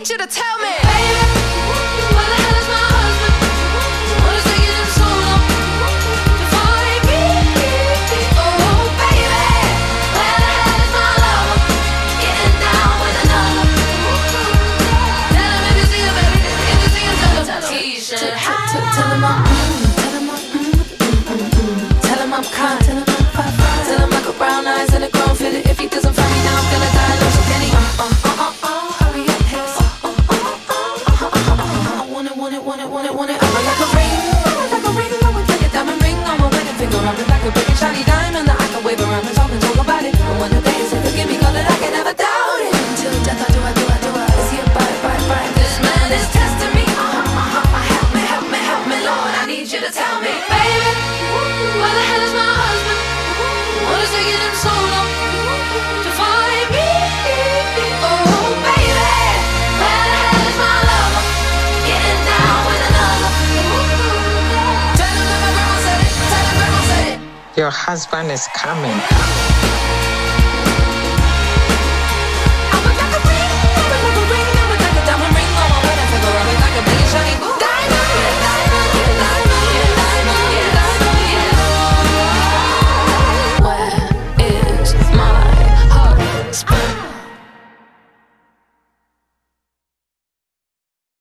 need you to tell me. Baby, where the hell is my husband? What is taking him so long to find me? Oh, baby, where the hell is my lover? Getting down with another. Tell him if you see him, baby. If you see him, tell him. Keisha, tell him I'm tell him I'm kind. Tell him I got brown eyes and a grown fit. If he doesn't find me now, I'm gonna die. No, so can he? Hurry up, hiss. I want it. I'm like a ring. I would take a diamond ring on my wedding finger. I'm like a big and shiny diamond that I can wave around and talk about it. And when the day is over, give me color, I can never doubt it. Until death, I do. Is he a bite? This man is testing me. Help me, Lord. I need you to tell me, baby, where the hell is my husband? What is taking him so long to find me? Oh, baby, where the hell is my lover? Getting down with another. Tell him that my grandma said it. Your husband is coming.